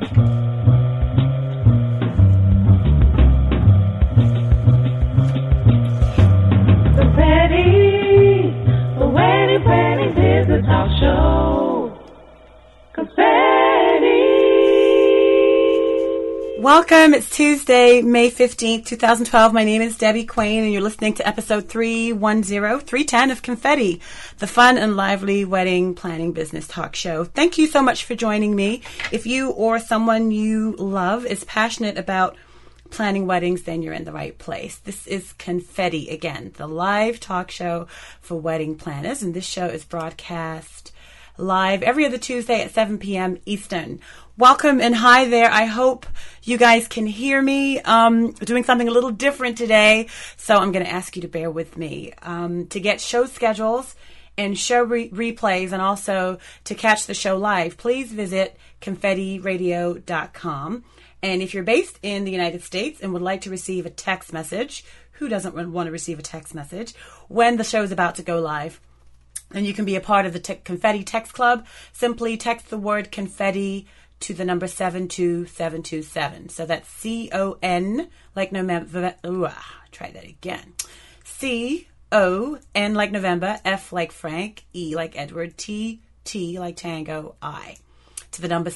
Welcome. It's Tuesday, May 15th, 2012. My name is Debbie Quain, and you're listening to episode 310 of Confetti, the fun and lively wedding planning business talk show. Thank you so much for joining me. If you or someone you love is passionate about planning weddings, then you're in the right place. This is Confetti, again, the live talk show for wedding planners, and this show is broadcast live every other Tuesday at 7 p.m. Eastern. Welcome and hi there. I hope you guys can hear me. Doing something a little different today, so I'm going to ask you to bear with me. To get show schedules and show replays and also to catch the show live, please visit confettiradio.com. And if you're based in the United States and would like to receive a text message, who doesn't want to receive a text message when the show is about to go live? And you can be a part of the Confetti Text Club. Simply text the word confetti to the number 72727. So that's C-O-N, like November. Try that again. C-O-N like November, F like Frank, E like Edward, T like Tango, I. To the number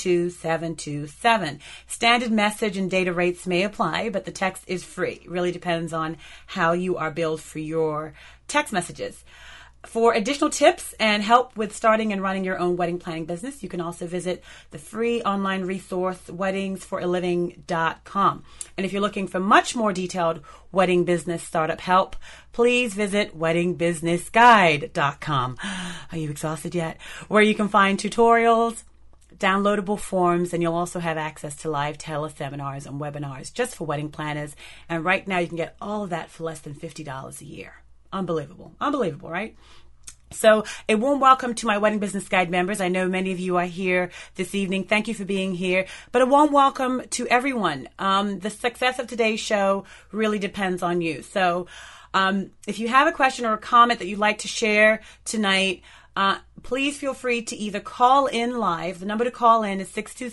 72727. Standard message and data rates may apply, but the text is free. It really depends on how you are billed for your text messages. For additional tips and help with starting and running your own wedding planning business, you can also visit the free online resource, weddingsforaliving.com. And if you're looking for much more detailed wedding business startup help, please visit weddingbusinessguide.com. Are you exhausted yet? Where you can find tutorials, downloadable forms, and you'll also have access to live teleseminars and webinars just for wedding planners. And right now you can get all of that for less than $50 a year. Unbelievable, right? So a warm welcome to my Wedding Business Guide members. I know many of you are here this evening. Thank you for being here. But a warm welcome to everyone. The success of today's show really depends on you. So if you have a question or a comment that you'd like to share tonight, please feel free to either call in live. The number to call in is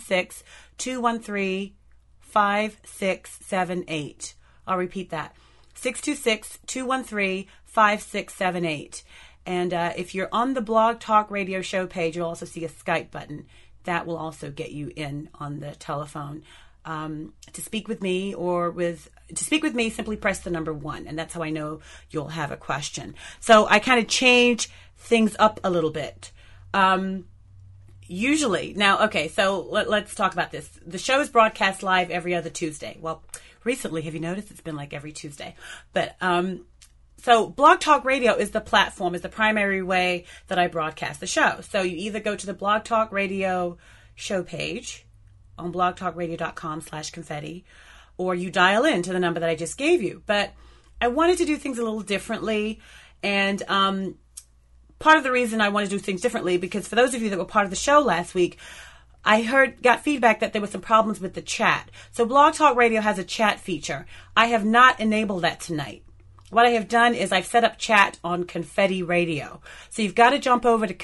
626-213-5678. I'll repeat that. 626-213-5678. And if you're on the Blog Talk Radio show page, you'll also see a Skype button. That will also get you in on the telephone. To speak with me simply press the number 1, and that's how I know you'll have a question. So I kind of change things up a little bit. Usually, now, okay, so let's talk about this. The show is broadcast live every other Tuesday. Well, recently, have you noticed? It's been like every Tuesday. But so Blog Talk Radio is the platform, is the primary way that I broadcast the show. So you either go to the Blog Talk Radio show page on blogtalkradio.com/confetti, or you dial in to the number that I just gave you. But I wanted to do things a little differently, and part of the reason I want to do things differently, because for those of you that were part of the show last week, I got feedback that there were some problems with the chat. So Blog Talk Radio has a chat feature. I have not enabled that tonight. What I have done is I've set up chat on Confetti Radio. So you've got to jump over to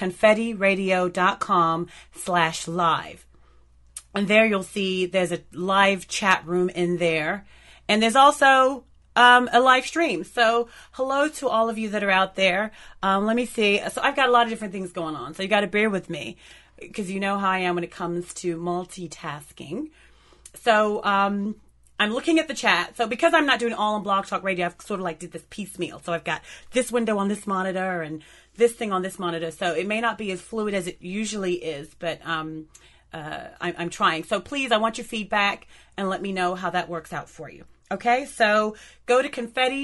confettiradio.com/live. And there you'll see there's a live chat room in there. And there's also a live stream. So hello to all of you that are out there. Let me see. So I've got a lot of different things going on. So you got to bear with me, because you know how I am when it comes to multitasking. So I'm looking at the chat. So because I'm not doing it all on Blog Talk Radio, I've sort of like did this piecemeal. So I've got this window on this monitor and this thing on this monitor. So it may not be as fluid as it usually is, but I'm trying. So please, I want your feedback and let me know how that works out for you. Okay, so go to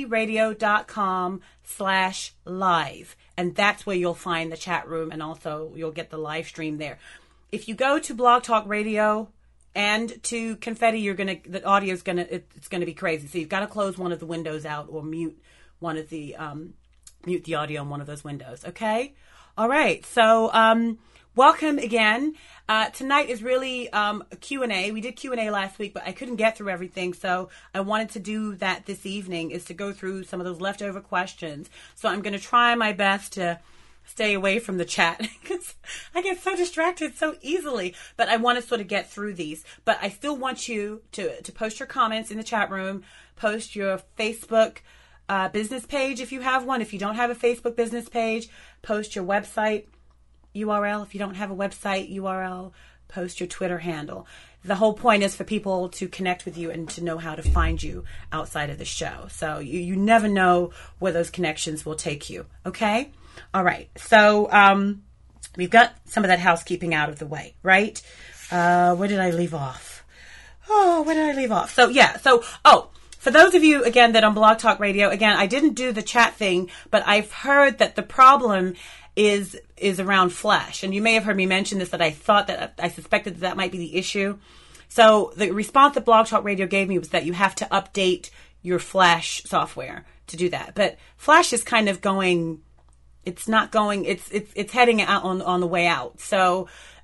confettiradio.com/live, and that's where you'll find the chat room, and also you'll get the live stream there. If you go to Blog Talk Radio and to Confetti, the audio is it's gonna be crazy. So you've got to close one of the windows out or mute the audio on one of those windows. Okay, all right. So welcome again. Tonight is really a Q&A. We did Q&A last week, but I couldn't get through everything, so I wanted to do that this evening, is to go through some of those leftover questions. So I'm going to try my best to stay away from the chat because I get so distracted so easily. But I want to sort of get through these. But I still want you to post your comments in the chat room, post your Facebook business page if you have one. If you don't have a Facebook business page, post your website URL. If you don't have a website URL, post your Twitter handle. The whole point is for people to connect with you and to know how to find you outside of the show. So you never know where those connections will take you. Okay? All right. So we've got some of that housekeeping out of the way, right? Where did I leave off? So, yeah. So, for those of you, again, that on Blog Talk Radio, again, I didn't do the chat thing, but I've heard that the problem is around Flash. And you may have heard me mention this, that I suspected that might be the issue. So the response that Blog Talk Radio gave me was that you have to update your Flash software to do that. But Flash is kind of going, it's heading out on the way out. So,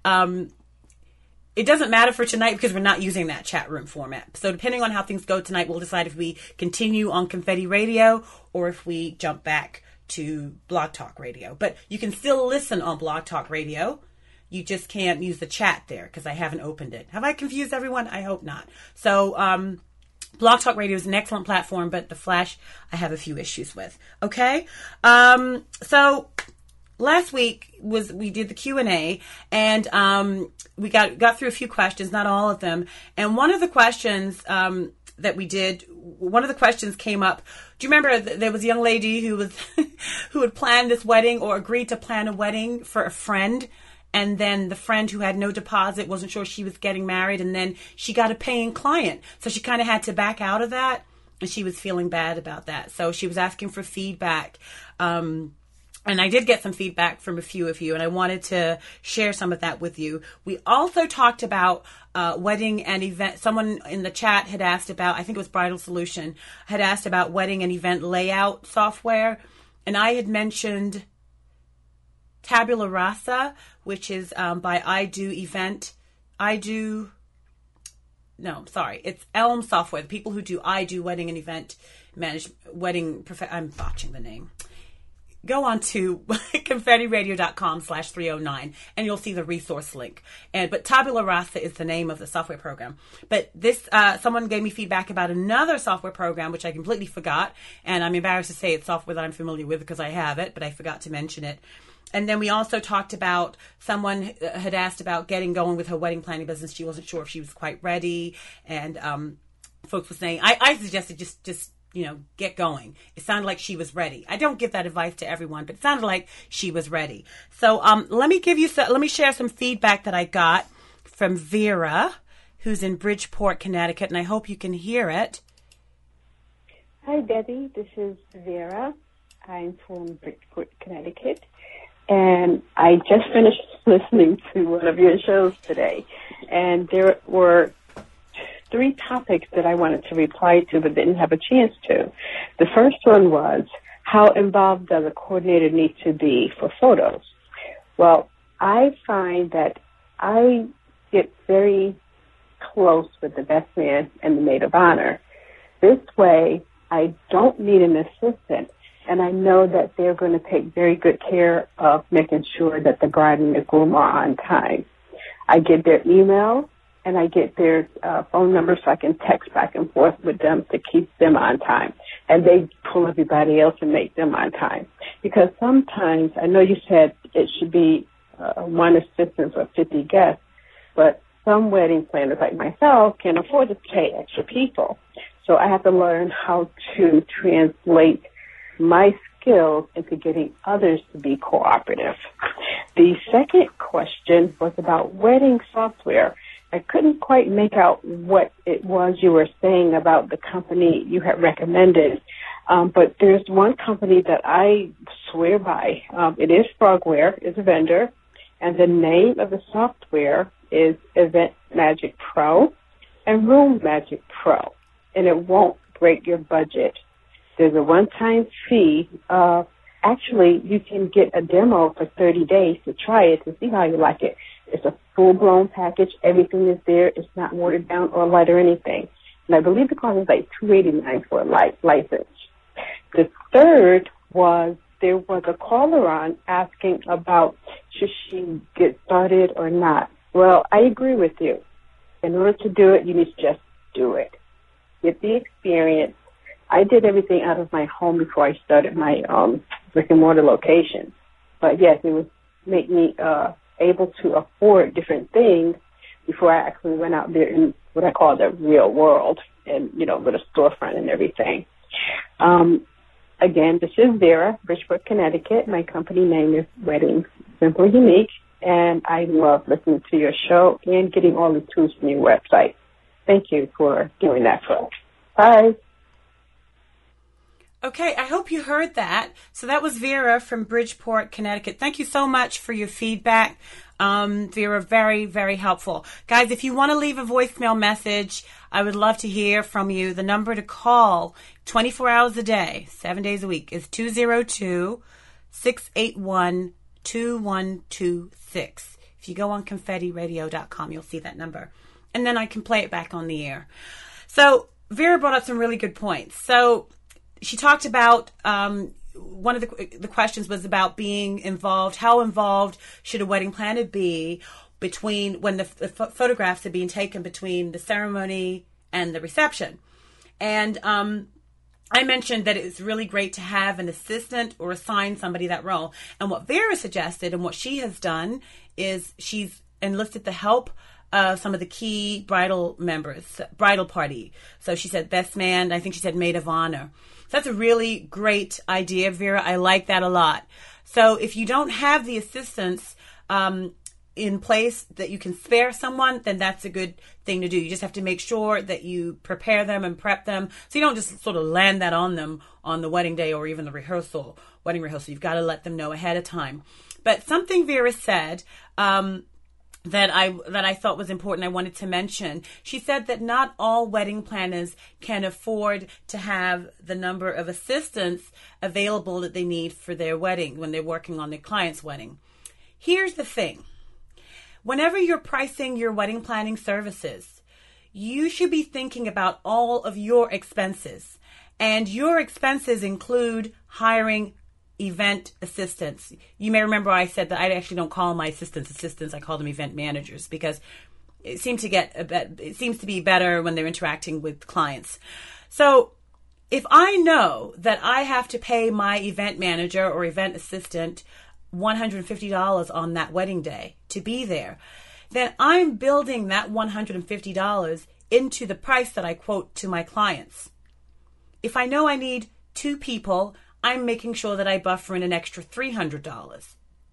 it doesn't matter for tonight because we're not using that chat room format. So depending on how things go tonight, we'll decide if we continue on Confetti Radio or if we jump back to Blog Talk Radio. But you can still listen on Blog Talk Radio. You just can't use the chat there because I haven't opened it. Have I confused everyone? I hope not. So Blog Talk Radio is an excellent platform, but the Flash I have a few issues with. Okay? So last week we did the Q&A, and we got through a few questions, not all of them. And one of the questions that we did, one of the questions came up. Do you remember there was a young lady who was who had planned this wedding or agreed to plan a wedding for a friend, and then the friend who had no deposit wasn't sure she was getting married, and then she got a paying client, so she kind of had to back out of that, and she was feeling bad about that. So she was asking for feedback. And I did get some feedback from a few of you, and I wanted to share some of that with you. We also talked about wedding and event. Someone in the chat had asked about, I think it was Bridal Solution, had asked about wedding and event layout software. And I had mentioned Tabula Rasa, which is by it's Elm Software. The people who do wedding and event I'm botching the name. Go on to confettiradio.com/309 and you'll see the resource link. But Tabula Rasa is the name of the software program. But this, someone gave me feedback about another software program, which I completely forgot. And I'm embarrassed to say it's software that I'm familiar with because I have it, but I forgot to mention it. And then we also talked about, someone had asked about getting going with her wedding planning business. She wasn't sure if she was quite ready. And folks were saying, I suggested just get going. It sounded like she was ready. I don't give that advice to everyone, but it sounded like she was ready. So let me share some feedback that I got from Vera, who's in Bridgeport, Connecticut, and I hope you can hear it. Hi, Debbie. This is Vera. I'm from Bridgeport, Connecticut, and I just finished listening to one of your shows today, and there were 3 topics that I wanted to reply to but didn't have a chance to. The first one was, how involved does a coordinator need to be for photos? Well, I find that I get very close with the best man and the maid of honor. This way, I don't need an assistant, and I know that they're going to take very good care of making sure that the bride and the groom are on time. I get their email, and I get their phone number so I can text back and forth with them to keep them on time. And they pull everybody else and make them on time. Because sometimes, I know you said it should be one assistant for 50 guests, but some wedding planners like myself can afford to pay extra people. So I have to learn how to translate my skills into getting others to be cooperative. The second question was about wedding software. I couldn't quite make out what it was you were saying about the company you had recommended, but there's one company that I swear by. It is Frogware, is a vendor, and the name of the software is Event Magic Pro and Room Magic Pro, and it won't break your budget. There's a one-time fee. Actually, you can get a demo for 30 days to try it to see how you like it. It's a full-blown package. Everything is there. It's not watered down or light or anything. And I believe the cost is like $289 for a license. The third was there was a caller on asking about should she get started or not. Well, I agree with you. In order to do it, you need to just do it. Get the experience. I did everything out of my home before I started my brick and mortar location. But yes, it would make me able to afford different things before I actually went out there in what I call the real world and, with a storefront and everything. Again, this is Vera, Bridgeport, Connecticut. My company name is Weddings Simply Unique, and I love listening to your show and getting all the tools from your website. Thank you for doing that for us. Bye. Okay, I hope you heard that. So that was Vera from Bridgeport, Connecticut. Thank you so much for your feedback. Vera, very, very helpful. Guys, if you want to leave a voicemail message, I would love to hear from you. The number to call 24 hours a day, 7 days a week is 202-681-2126. If you go on confettiradio.com, you'll see that number. And then I can play it back on the air. So Vera brought up some really good points. So she talked about one of the questions was about being involved. How involved should a wedding planner be between when the photographs are being taken between the ceremony and the reception? And I mentioned that it's really great to have an assistant or assign somebody that role. And what Vera suggested and what she has done is she's enlisted the help of some of the key bridal members, bridal party. So she said best man, I think she said maid of honor. So that's a really great idea, Vera. I like that a lot. So if you don't have the assistance in place that you can spare someone, then that's a good thing to do. You just have to make sure that you prepare them and prep them. So you don't just sort of land that on them on the wedding day or even the wedding rehearsal. You've got to let them know ahead of time. But something Vera said that I thought was important, I wanted to mention. She said that not all wedding planners can afford to have the number of assistants available that they need for their wedding when they're working on their client's wedding. Here's the thing. Whenever you're pricing your wedding planning services, you should be thinking about all of your expenses. And your expenses include hiring event assistants. You may remember I said that I actually don't call my assistants. I call them event managers because it seems to be better when they're interacting with clients. So if I know that I have to pay my event manager or event assistant $150 on that wedding day to be there, then I'm building that $150 into the price that I quote to my clients. If I know I need 2 people, I'm making sure that I buffer in an extra $300.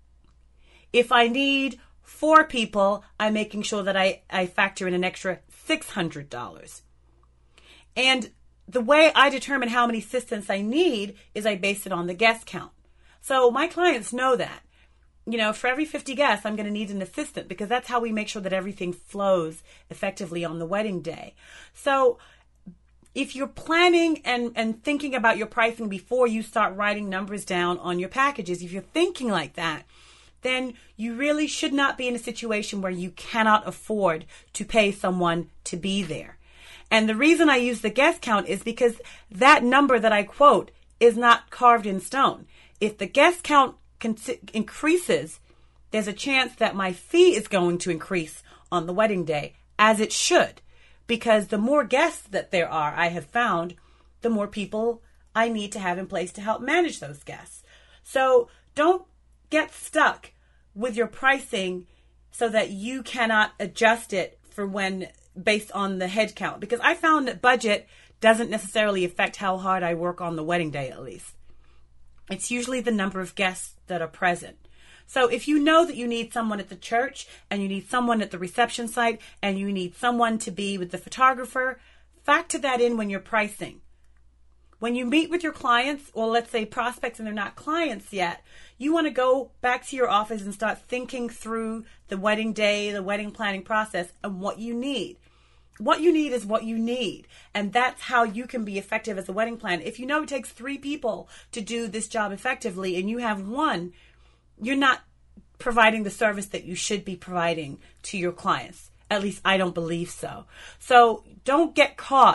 If I need 4 people, I'm making sure that I factor in an extra $600. And the way I determine how many assistants I need is I base it on the guest count. So my clients know that. For every 50 guests, I'm going to need an assistant because that's how we make sure that everything flows effectively on the wedding day. So if you're planning and thinking about your pricing before you start writing numbers down on your packages, if you're thinking like that, then you really should not be in a situation where you cannot afford to pay someone to be there. And the reason I use the guest count is because that number that I quote is not carved in stone. If the guest count increases, there's a chance that my fee is going to increase on the wedding day, as it should. Because the more guests that there are, I have found, the more people I need to have in place to help manage those guests. So don't get stuck with your pricing so that you cannot adjust it for when based on the head count. Because I found that budget doesn't necessarily affect how hard I work on the wedding day, at least. It's usually the number of guests that are present. So if you know that you need someone at the church and you need someone at the reception site and you need someone to be with the photographer, factor that in when you're pricing. When you meet with your clients, or let's say prospects and they're not clients yet, you want to go back to your office and start thinking through the wedding day, the wedding planning process, and what you need. What you need is what you need. And that's how you can be effective as a wedding planner. If you know it takes 3 people to do this job effectively and you have 1, you're not providing the service that you should be providing to your clients. At least I don't believe so. So don't get caught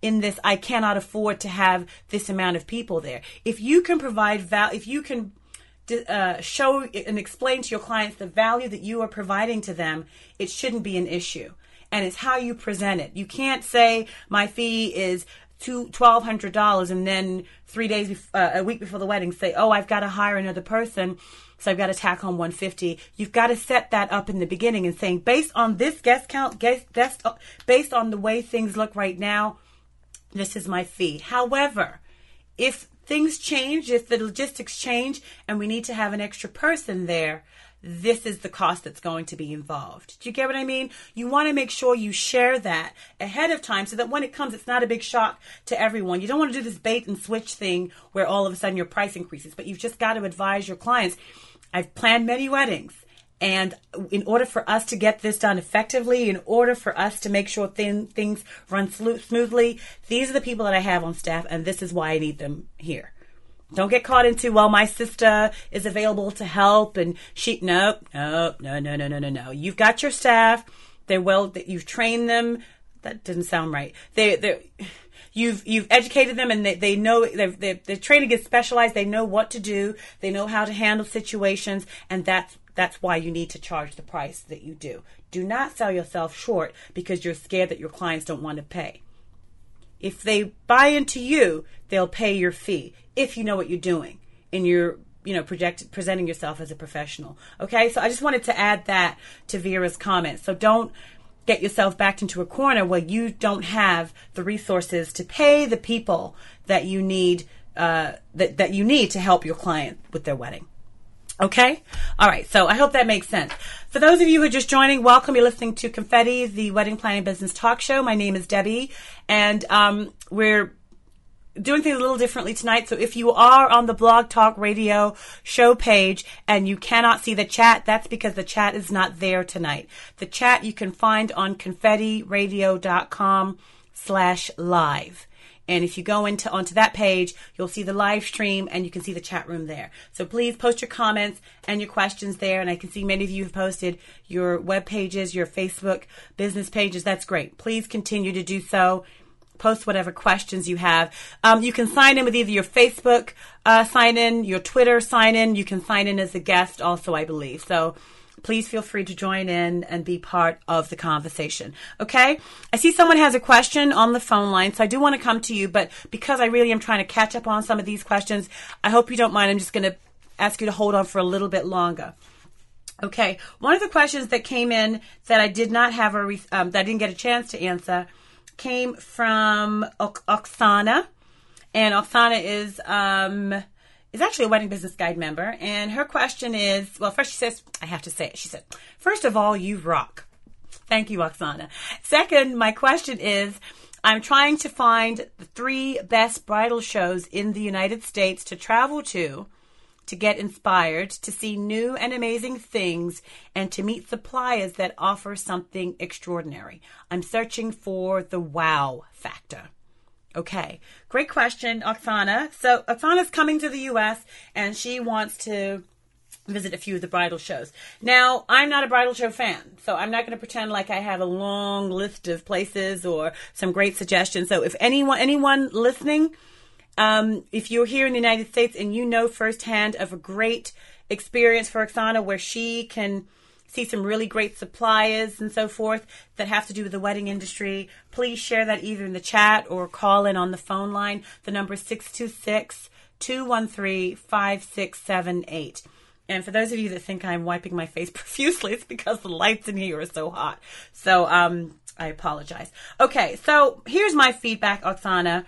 in this, I cannot afford to have this amount of people there. If you can provide value, if you can show and explain to your clients the value that you are providing to them, it shouldn't be an issue. And it's how you present it. You can't say my fee is $1,200 and then a week before the wedding say, oh, I've got to hire another person, so I've got to tack on $150. You've got to set that up in the beginning and saying, based on this guest count, based on the way things look right now, this is my fee. However, if things change, if the logistics change and we need to have an extra person there, this is the cost that's going to be involved. Do you get what I mean? You want to make sure you share that ahead of time so that when it comes, it's not a big shock to everyone. You don't want to do this bait and switch thing where all of a sudden your price increases, but you've just got to advise your clients. I've planned many weddings, and in order for us to get this done effectively, in order for us to make sure things run smoothly, these are the people that I have on staff, and this is why I need them here. Don't get caught into, well, my sister is available to help and no. You've got your staff. You've trained them. That didn't sound right. You've educated them, and they know their training is specialized. They know what to do. They know how to handle situations, and that's why you need to charge the price that you do. Do not sell yourself short because you're scared that your clients don't want to pay. If they buy into you, they'll pay your fee if you know what you're doing and you're, presenting yourself as a professional. Okay, so I just wanted to add that to Vera's comments. So don't get yourself backed into a corner where you don't have the resources to pay the people that you need that you need to help your client with their wedding. Okay? All right. So I hope that makes sense. For those of you who are just joining, welcome. You're listening to Confetti, the Wedding Planning Business Talk Show. My name is Debbie, and we're doing things a little differently tonight. So if you are on the Blog Talk Radio show page and you cannot see the chat, that's because the chat is not there tonight. The chat you can find on confettiradio.com/live. And if you go onto that page, you'll see the live stream and you can see the chat room there. So please post your comments and your questions there. And I can see many of you have posted your web pages, your Facebook business pages. That's great. Please continue to do so. Post whatever questions you have. You can sign in with either your Facebook sign in, your Twitter sign in. You can sign in as a guest also, I believe. So please feel free to join in and be part of the conversation. Okay? I see someone has a question on the phone line, so I do want to come to you, but because I really am trying to catch up on some of these questions, I hope you don't mind. I'm just going to ask you to hold on for a little bit longer. Okay. One of the questions that came in that I did not have that I didn't get a chance to answer came from Oksana, and Oksana is actually a Wedding Business Guide member, and her question is, well, first she says, I have to say it, she said, first of all, you rock. Thank you, Oksana. Second, my question is, I'm trying to find the 3 best bridal shows in the United States to travel to get inspired, to see new and amazing things, and to meet suppliers that offer something extraordinary. I'm searching for the wow factor. Okay, great question, Oksana. So Oksana's coming to the U.S. and she wants to visit a few of the bridal shows. Now, I'm not a bridal show fan, so I'm not going to pretend like I have a long list of places or some great suggestions. So if anyone listening, if you're here in the United States and you know firsthand of a great experience for Oksana where she can see some really great suppliers and so forth that have to do with the wedding industry, please share that either in the chat or call in on the phone line. The number is 626-213-5678. And for those of you that think I'm wiping my face profusely, it's because the lights in here are so hot. So I apologize. Okay, so here's my feedback, Oksana.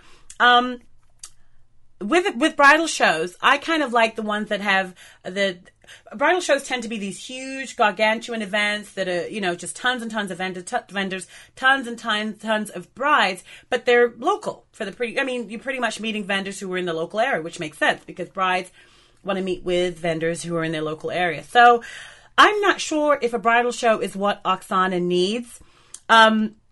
With bridal shows, I kind of like the ones that have bridal shows tend to be these huge, gargantuan events that are, just tons and tons of vendors, tons and tons of brides, but they're local for you're pretty much meeting vendors who are in the local area, which makes sense because brides want to meet with vendors who are in their local area. So I'm not sure if a bridal show is what Oksana needs.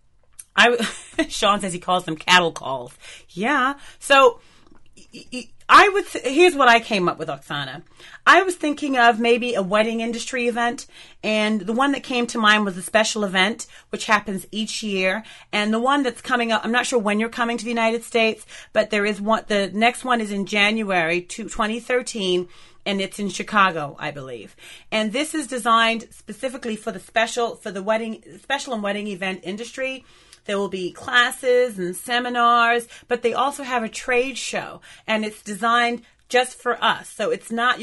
Sean says he calls them cattle calls. Yeah. So Here's what I came up with, Oksana. I was thinking of maybe a wedding industry event, and the one that came to mind was a special event, which happens each year. And the one that's coming up, I'm not sure when you're coming to the United States, but there is one, the next one is in January 2013, and it's in Chicago, I believe. And this is designed specifically for the special and wedding event industry. There will be classes and seminars, but they also have a trade show, and it's designed just for us. So it's not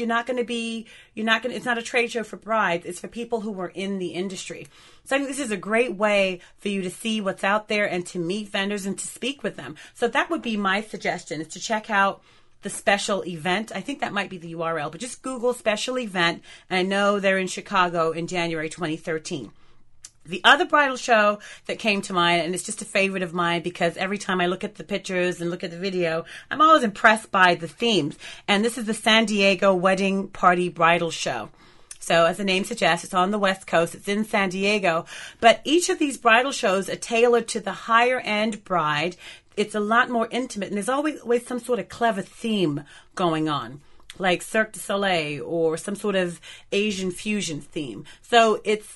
a trade show for brides. It's for people who are in the industry. So I think this is a great way for you to see what's out there and to meet vendors and to speak with them. So that would be my suggestion, is to check out the special event. I think that might be the URL, but just Google special event. And I know they're in Chicago in January 2013. The other bridal show that came to mind, and it's just a favorite of mine because every time I look at the pictures and look at the video, I'm always impressed by the themes. And this is the San Diego Wedding Party Bridal Show. So as the name suggests, it's on the West Coast. It's in San Diego. But each of these bridal shows are tailored to the higher end bride. It's a lot more intimate, and there's always some sort of clever theme going on, like Cirque du Soleil or some sort of Asian fusion theme. So it's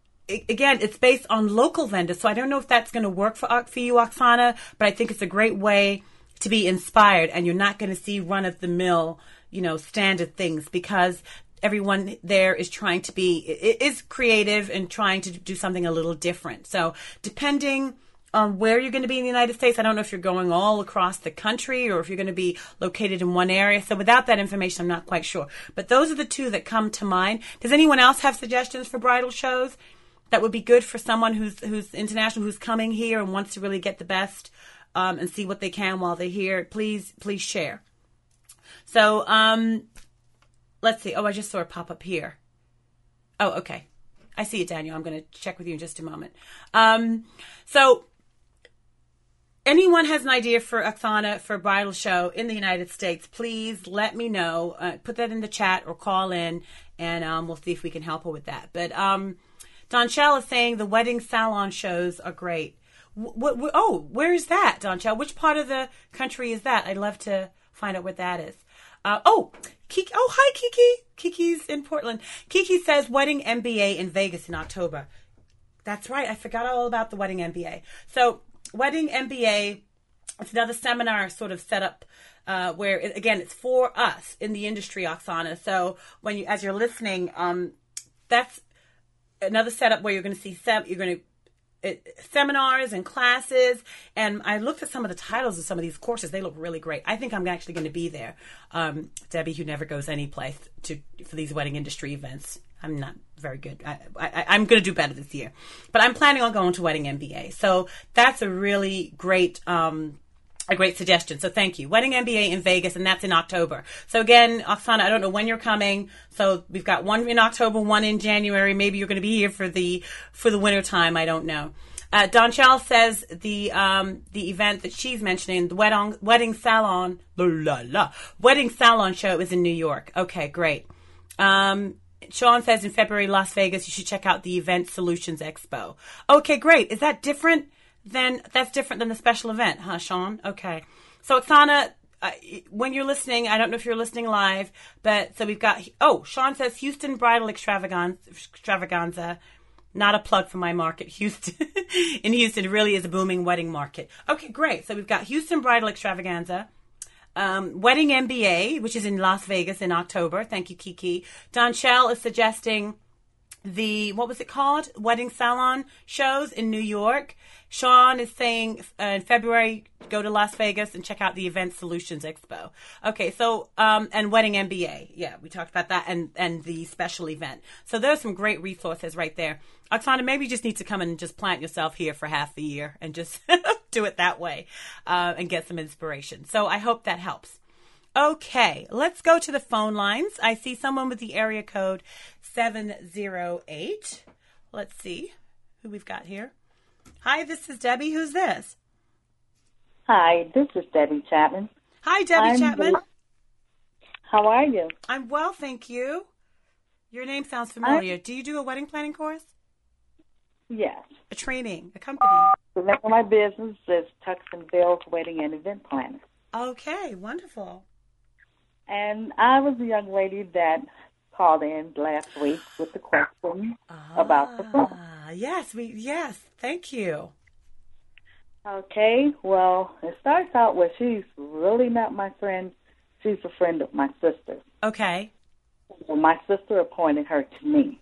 based on local vendors. So I don't know if that's going to work for you, Oksana, but I think it's a great way to be inspired, and you're not going to see run-of-the-mill, standard things, because everyone there is is creative and trying to do something a little different. So depending on where you're going to be in the United States, I don't know if you're going all across the country or if you're going to be located in one area. So without that information, I'm not quite sure. But those are the two that come to mind. Does anyone else have suggestions for bridal shows that would be good for someone who's international, who's coming here and wants to really get the best and see what they can while they're here? Please share. So let's see. Oh, I just saw it pop up here. Oh, okay. I see it, Daniel. I'm going to check with you in just a moment. So anyone has an idea for Oksana for a bridal show in the United States, please let me know. Put that in the chat or call in, and we'll see if we can help her with that. But Donchelle is saying the wedding salon shows are great. Where is that, Donchelle? Which part of the country is that? I'd love to find out what that is. Kiki. Oh, hi, Kiki. Kiki's in Portland. Kiki says Wedding MBA in Vegas in October. That's right. I forgot all about the Wedding MBA. So Wedding MBA, it's another seminar sort of set up where, it's for us in the industry, Oksana. So as you're listening, that's another setup where you're going to see seminars and classes. And I looked at some of the titles of some of these courses. They look really great. I think I'm actually going to be there. Debbie, who never goes any place for these wedding industry events. I'm not very good. I'm going to do better this year. But I'm planning on going to Wedding MBA. So that's a really great suggestion. So thank you. Wedding MBA in Vegas, and that's in October. So again, Oksana, I don't know when you're coming. So we've got one in October, one in January. Maybe you're going to be here for the winter time. I don't know. Donchelle says the event that she's mentioning, the wedding salon show, is in New York. Okay, great. Sean says in February, Las Vegas, you should check out the Event Solutions Expo. Okay, great. Is that different? That's different than the special event, huh, Sean? Okay. So, Oksana, when you're listening, I don't know if you're listening live, but so we've got, Sean says Houston Bridal Extravaganza. Not a plug for my market, Houston. In Houston, it really is a booming wedding market. Okay, great. So we've got Houston Bridal Extravaganza. Wedding MBA, which is in Las Vegas in October. Thank you, Kiki. Donchelle is suggesting what was it called? Wedding salon shows in New York. Sean is saying in February, go to Las Vegas and check out the Event Solutions Expo. Okay, so, and Wedding MBA. Yeah, we talked about that and the special event. So there's some great resources right there. Oksana, maybe you just need to come and just plant yourself here for half the year and just do it that way and get some inspiration. So I hope that helps. Okay, let's go to the phone lines. I see someone with the area code 708. Let's see who we've got here. Hi, this is Debbie. Who's this? Hi, this is Debbie Chapman. Hi, Debbie Chapman. How are you? I'm well, thank you. Your name sounds familiar. Do you do a wedding planning course? Yes. A training, a company? The name of my business is Tucks and Bells Wedding and Event Planner. Okay, wonderful. And I was the young lady that called in last week with the question about the phone. Yes, thank you. Okay, well, it starts out with she's really not my friend. She's a friend of my sister. Okay. Well, my sister appointed her to me.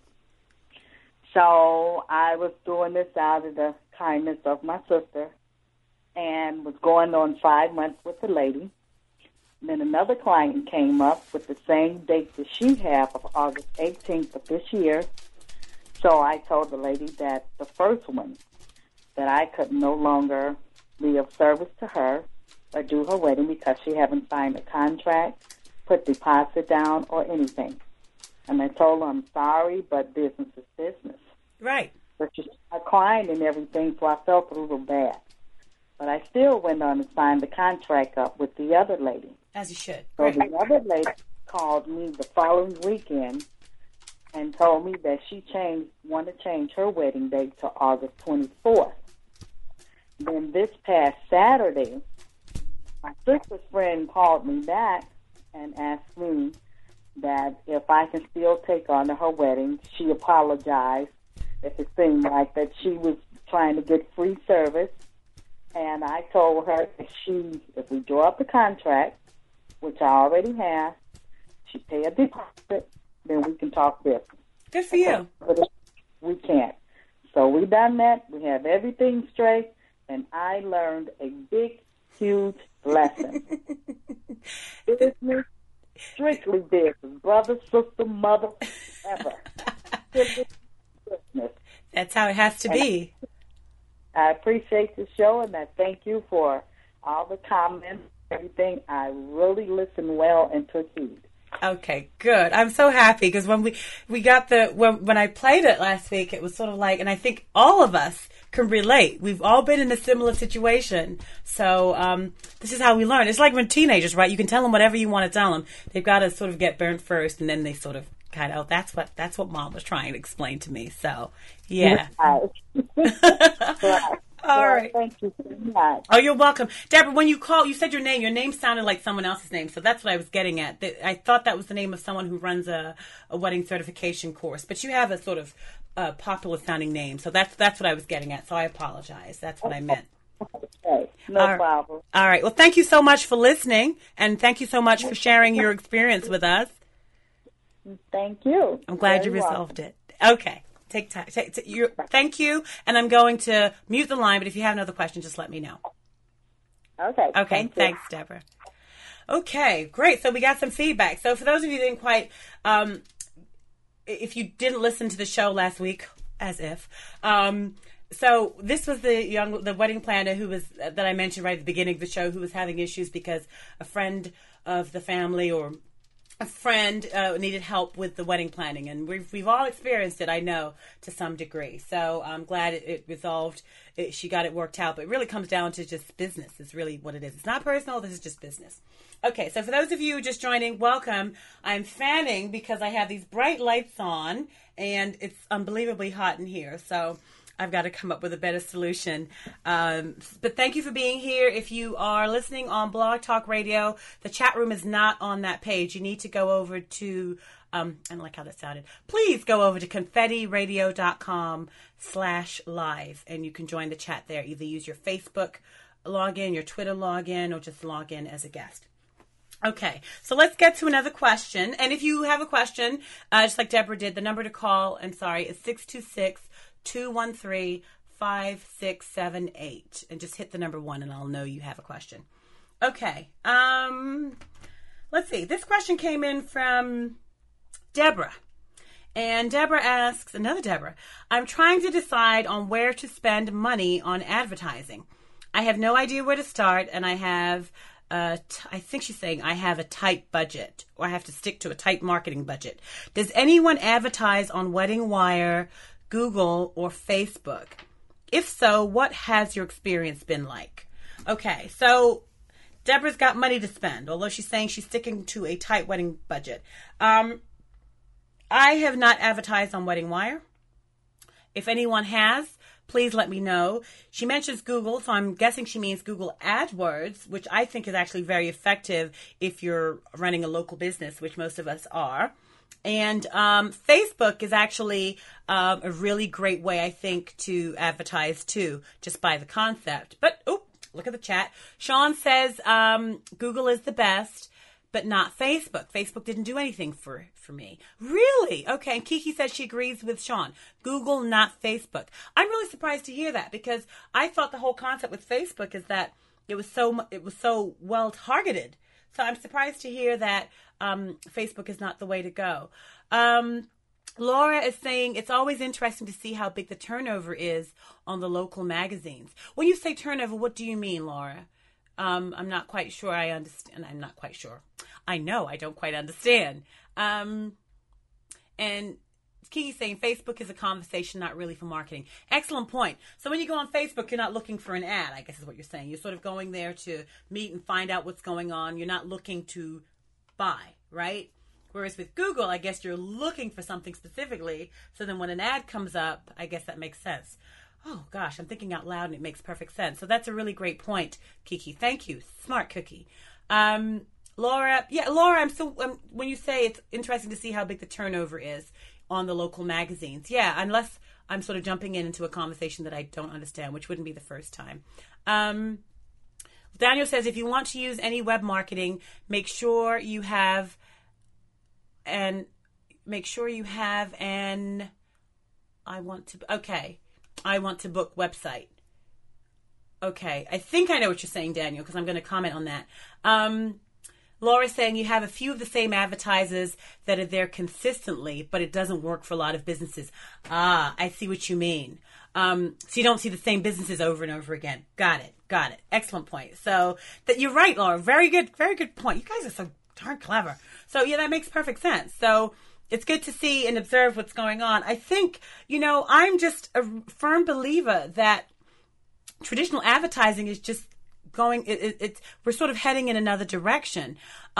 So I was doing this out of the kindness of my sister and was going on 5 months with the lady. And then another client came up with the same date that she had of August 18th of this year. So I told the lady that the first one, that I could no longer be of service to her or do her wedding because she haven't signed a contract, put deposit down, or anything. And I told her I'm sorry, but business is business. Right. But she started crying and everything, so I felt a little bad. But I still went on and signed the contract up with the other lady. As you should. So the other lady called me the following weekend and told me that she wanted to change her wedding date to August 24th. Then this past Saturday, my sister's friend called me back and asked me that if I can still take on her wedding. She apologized if it seemed like that she was trying to get free service. And I told her if we draw up the contract, which I already have, she pay a deposit, then we can talk business. Good for you. But we can't. So we done that. We have everything straight. And I learned a big, huge lesson. Business, strictly business. Brother, sister, mother, ever. Business. That's how it has to be. I appreciate the show, and I thank you for all the comments, everything. I really listened well and took heed. Okay, good. I'm so happy because when we got when I played it last week, it was sort of like, and I think all of us can relate. We've all been in a similar situation. So this is how we learn. It's like when teenagers, right? You can tell them whatever you want to tell them. They've got to sort of get burnt first, and then they sort of kind of, that's what Mom was trying to explain to me. So, yeah. All right. Thank you so much. Oh, you're welcome. Deborah, when you called, you said your name. Your name sounded like someone else's name, so that's what I was getting at. I thought that was the name of someone who runs a wedding certification course, but you have a sort of popular-sounding name, so that's what I was getting at, so I apologize. That's what I meant. Okay, no problem. All right. Well, thank you so much for listening, and thank you so much for sharing your experience with us. Thank you. I'm glad you resolved it. Okay. Take time. Thank you, and I'm going to mute the line, but if you have another question, just let me know. Okay. Thanks, Deborah. Okay, great. So we got some feedback. So for those of you who didn't quite, if you didn't listen to the show last week, as if, so this was the wedding planner that I mentioned right at the beginning of the show, who was having issues because a friend of the family or a friend needed help with the wedding planning, and we've all experienced it, I know, to some degree. So I'm glad it resolved. She got it worked out, but it really comes down to just business. It's really what it is. It's not personal. This is just business. Okay, so for those of you just joining, welcome. I'm fanning because I have these bright lights on, and it's unbelievably hot in here. So I've got to come up with a better solution. But thank you for being here. If you are listening on Blog Talk Radio, the chat room is not on that page. You need to go over to, I don't like how that sounded. Please go over to confettiradio.com/live, and you can join the chat there. Either use your Facebook login, your Twitter login, or just log in as a guest. Okay, so let's get to another question. And if you have a question, just like Deborah did, the number to call, is 626-213-5678. And just hit the number 1 and I'll know you have a question. Okay. Let's see. This question came in from Deborah. And Deborah asks, another Deborah, I'm trying to decide on where to spend money on advertising. I have no idea where to start, and I have, I think she's saying I have a tight budget, or I have to stick to a tight marketing budget. Does anyone advertise on Wedding Wire, Google, or Facebook? If so, what has your experience been like? Okay, so Deborah's got money to spend, although she's saying she's sticking to a tight wedding budget. I have not advertised on Wedding Wire. If anyone has, please let me know. She mentions Google, so I'm guessing she means Google AdWords, which I think is actually very effective if you're running a local business, which most of us are. And Facebook is actually a really great way, I think, to advertise too, just by the concept. But, look at the chat. Sean says Google is the best, but not Facebook. Facebook didn't do anything for me. Really? Okay. And Kiki says she agrees with Sean. Google, not Facebook. I'm really surprised to hear that, because I thought the whole concept with Facebook is that it was so well targeted. So I'm surprised to hear that Facebook is not the way to go. Laura is saying it's always interesting to see how big the turnover is on the local magazines. When you say turnover, what do you mean, Laura? I'm not quite sure I understand. I'm not quite sure. I know I don't quite understand. And Kiki's saying Facebook is a conversation, not really for marketing. Excellent point. So when you go on Facebook, you're not looking for an ad, I guess is what you're saying. You're sort of going there to meet and find out what's going on. You're not looking to buy, right? Whereas with Google, I guess you're looking for something specifically. So then when an ad comes up, I guess that makes sense. Oh, gosh, I'm thinking out loud and it makes perfect sense. So that's a really great point, Kiki. Thank you. Smart cookie. Laura, when you say it's interesting to see how big the turnover is on the local magazines. Yeah, unless I'm sort of jumping into a conversation that I don't understand, which wouldn't be the first time. Daniel says, if you want to use any web marketing, make sure you have an I want to book website. Okay, I think I know what you're saying, Daniel, because I'm going to comment on that. Laura's saying you have a few of the same advertisers that are there consistently, but it doesn't work for a lot of businesses. Ah, I see what you mean. So you don't see the same businesses over and over again. Got it. Excellent point. So that you're right, Laura. Very good point. You guys are so darn clever. So yeah, that makes perfect sense. So it's good to see and observe what's going on. I think, I'm just a firm believer that traditional advertising is just going, we're sort of heading in another direction,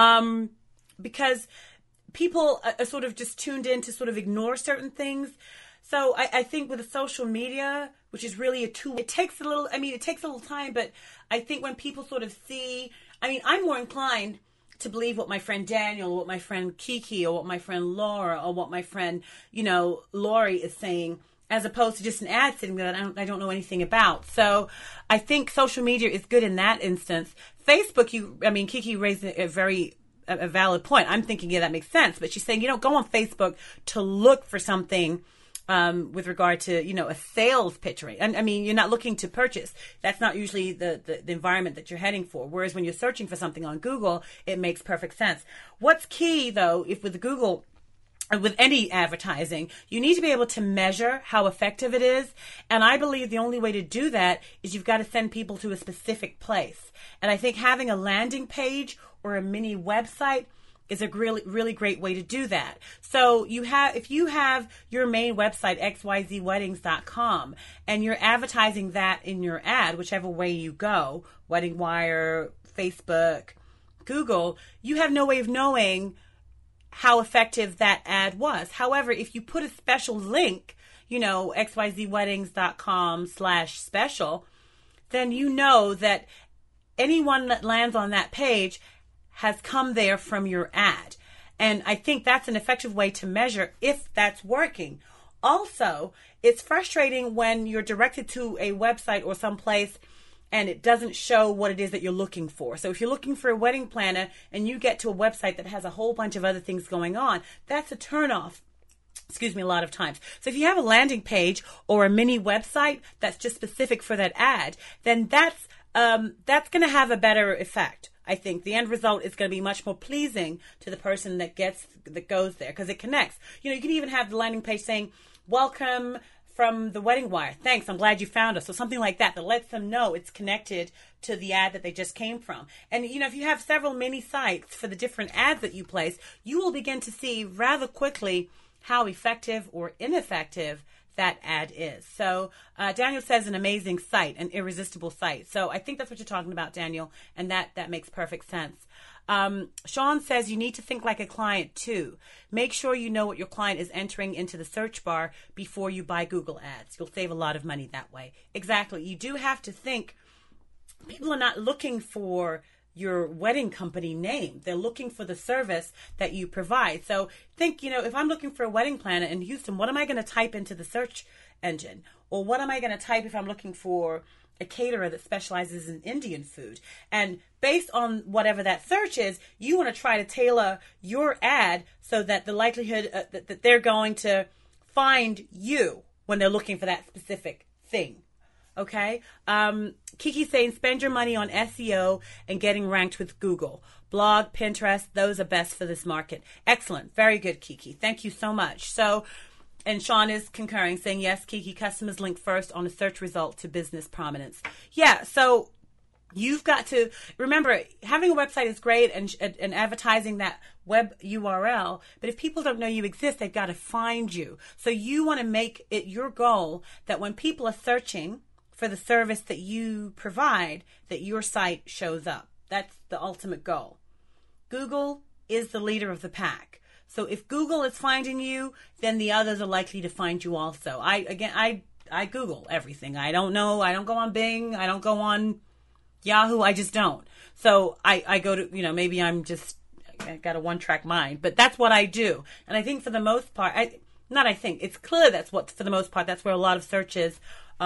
because people are sort of just tuned in to sort of ignore certain things. So I think with the social media, which is really a tool, it takes a little time, but I think when people sort of see, I'm more inclined to believe what my friend Daniel, or what my friend Kiki, or what my friend Laura, or what my friend, Lori is saying, as opposed to just an ad sitting there that I don't know anything about. So I think social media is good in that instance. Facebook, Kiki raised a very valid point. I'm thinking, yeah, that makes sense. But she's saying, go on Facebook to look for something with regard to, a sales pitch, right? You're not looking to purchase. That's not usually the environment that you're heading for. Whereas when you're searching for something on Google, it makes perfect sense. What's key, though, if with Google, with any advertising, you need to be able to measure how effective it is. And I believe the only way to do that is you've got to send people to a specific place. And I think having a landing page or a mini website is a really, really great way to do that. So if you have your main website, xyzweddings.com, and you're advertising that in your ad, whichever way you go, Wedding Wire, Facebook, Google, you have no way of knowing how effective that ad was. However, if you put a special link, xyzweddings.com/special, then you know that anyone that lands on that page has come there from your ad. And I think that's an effective way to measure if that's working. Also, it's frustrating when you're directed to a website or someplace and it doesn't show what it is that you're looking for. So if you're looking for a wedding planner and you get to a website that has a whole bunch of other things going on, that's a turnoff. A lot of times. So if you have a landing page or a mini website that's just specific for that ad, then that's going to have a better effect. I think the end result is going to be much more pleasing to the person that goes there, because it connects. You can even have the landing page saying, "Welcome from the Wedding Wire. Thanks, I'm glad you found us." So something like that lets them know it's connected to the ad that they just came from. And, if you have several mini sites for the different ads that you place, you will begin to see rather quickly how effective or ineffective that ad is. So Daniel says an amazing site, an irresistible site. So I think that's what you're talking about, Daniel, and that makes perfect sense. Sean says you need to think like a client too. Make sure you know what your client is entering into the search bar before you buy Google ads. You'll save a lot of money that way. Exactly. You do have to think. People are not looking for your wedding company name. They're looking for the service that you provide. So think, if I'm looking for a wedding planner in Houston, what am I going to type into the search engine? Or what am I going to type if I'm looking for a caterer that specializes in Indian food? And based on whatever that search is, you want to try to tailor your ad so that the likelihood that they're going to find you when they're looking for that specific thing. Okay? Kiki's saying spend your money on SEO and getting ranked with Google. Blog, Pinterest, those are best for this market. Excellent. Very good, Kiki. Thank you so much. So, and Sean is concurring, saying, yes, Kiki, customers link first on a search result to business prominence. Yeah, so you've got to remember, having a website is great and advertising that web URL, but if people don't know you exist, they've got to find you. So you want to make it your goal that when people are searching for the service that you provide, that your site shows up. That's the ultimate goal. Google is the leader of the pack. So if Google is finding you, then the others are likely to find you also. I Google everything. I don't know. I don't go on Bing. I don't go on Yahoo. I just don't. So I go to, maybe I got a one-track mind, but that's what I do. And I think for the most part, it's clear that's what, for the most part, that's where a lot of searches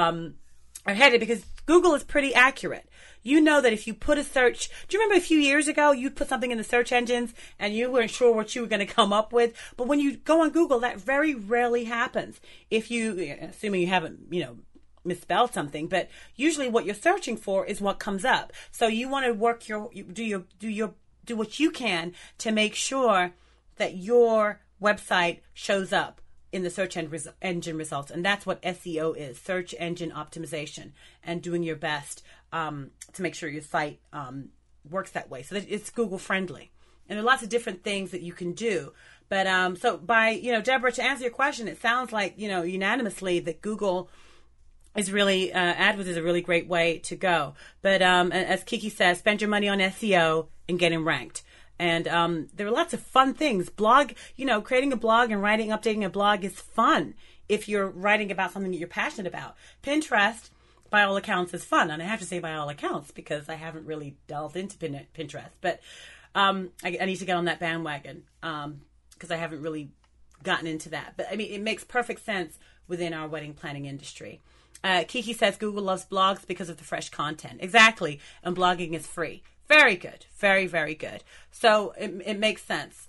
are headed, because Google is pretty accurate. You know that if you put a search, do you remember a few years ago, you put something in the search engines and you weren't sure what you were going to come up with? But when you go on Google, that very rarely happens. If you, assuming you haven't, misspelled something, but usually what you're searching for is what comes up. So you want to do what you can to make sure that your website shows up in the search engine results. And that's what SEO is, search engine optimization, and doing your best to make sure your site works that way so that it's Google friendly. And there are lots of different things that you can do. But so by, Deborah, to answer your question, it sounds like, unanimously that Google is really, AdWords is a really great way to go. But as Kiki says, spend your money on SEO and getting ranked. And there are lots of fun things. Blog, creating a blog and updating a blog is fun if you're writing about something that you're passionate about. Pinterest, by all accounts, is fun. And I have to say by all accounts because I haven't really delved into Pinterest. But I need to get on that bandwagon because I haven't really gotten into that. But, it makes perfect sense within our wedding planning industry. Kiki says Google loves blogs because of the fresh content. Exactly. And blogging is free. Very good. Very, very good. So it makes sense